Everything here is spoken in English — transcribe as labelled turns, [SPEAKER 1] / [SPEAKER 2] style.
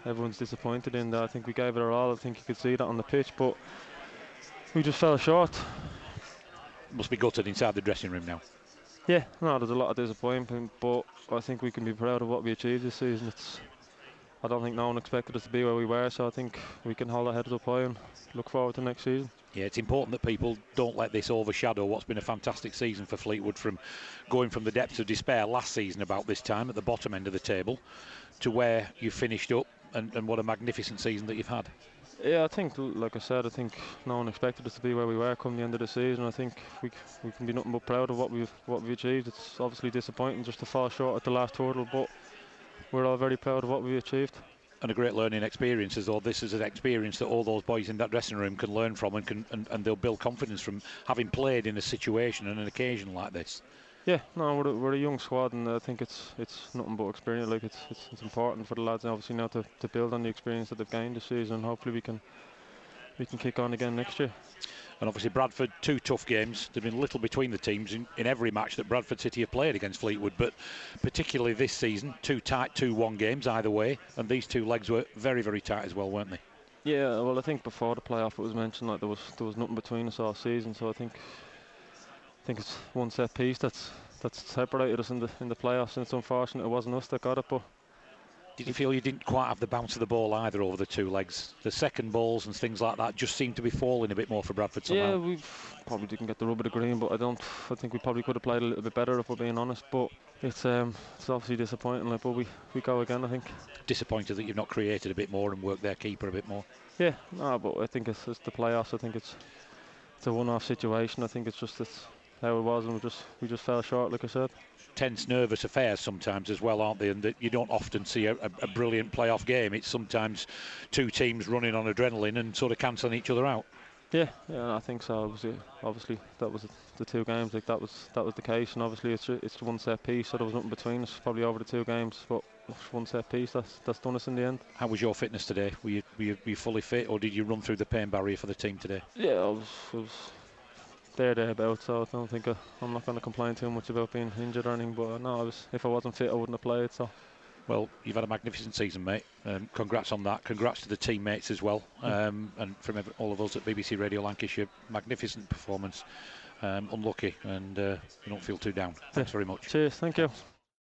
[SPEAKER 1] everyone's disappointed in that. I think we gave it our all. I think you could see that on the pitch, but we just fell short.
[SPEAKER 2] Must be gutted inside the dressing room now.
[SPEAKER 1] Yeah, no, there's a lot of disappointment, but I think we can be proud of what we achieved this season. I don't think no one expected us to be where we were, so I think we can hold our heads up high and look forward to next season.
[SPEAKER 2] Yeah, it's important that people don't let this overshadow what's been a fantastic season for Fleetwood, from going from the depths of despair last season about this time at the bottom end of the table to where you finished up, and what a magnificent season that you've had.
[SPEAKER 1] Yeah, I think, like I said, I think no one expected us to be where we were come the end of the season. I think we can be nothing but proud of what we've achieved. It's obviously disappointing just to fall short at the last hurdle, but we're all very proud of what we achieved.
[SPEAKER 2] And a great learning experience, as though this is an experience that all those boys in that dressing room can learn from, and they'll build confidence from having played in a situation and an occasion like this.
[SPEAKER 1] Yeah, no, we're a young squad, and I think it's nothing but experience. Like it's important for the lads obviously now to build on the experience that they've gained this season. Hopefully we can kick on again next year.
[SPEAKER 2] And obviously Bradford, 2 tough games. There's been little between the teams in every match that Bradford City have played against Fleetwood, but particularly this season, 2 tight 2-1 games either way, and these 2 legs were very, very tight as well, weren't they?
[SPEAKER 1] Yeah, well, I think before the playoff it was mentioned like there was nothing between us all season, so I think it's one set piece that's separated us in the playoffs, and it's unfortunate it wasn't us that got it. But
[SPEAKER 2] did you feel you didn't quite have the bounce of the ball either over the 2 legs? The second balls and things like that just seemed to be falling a bit more for Bradford somehow.
[SPEAKER 1] Yeah, we probably didn't get the rub of the green, but I think we probably could have played a little bit better if we're being honest. But it's obviously disappointing. Like, but we go again, I think.
[SPEAKER 2] Disappointed that you've not created a bit more and worked their keeper a bit more.
[SPEAKER 1] Yeah, no, but I think it's the playoffs. I think it's a one-off situation. I think it's how it was, and we just fell short, like I said.
[SPEAKER 2] Tense, nervous affairs sometimes as well, aren't they? And that you don't often see a brilliant playoff game. It's sometimes 2 teams running on adrenaline and sort of cancelling each other out.
[SPEAKER 1] Yeah, I think so. Obviously, that was the 2 games. Like that was the case, and obviously it's one set piece, so there was nothing between us probably over the 2 games. But one set piece that's done us in the end.
[SPEAKER 2] How was your fitness today? Were you fully fit, or did you run through the pain barrier for the team today?
[SPEAKER 1] Yeah, I was thereabouts, so I don't think I'm not going to complain too much about being injured or anything. But no, if I wasn't fit, I wouldn't have played. So.
[SPEAKER 2] Well, you've had a magnificent season, mate. Congrats on that. Congrats to the teammates as well. And from all of us at BBC Radio Lancashire, magnificent performance. Unlucky, and you don't feel too down. Thanks very much.
[SPEAKER 1] Cheers, thank you.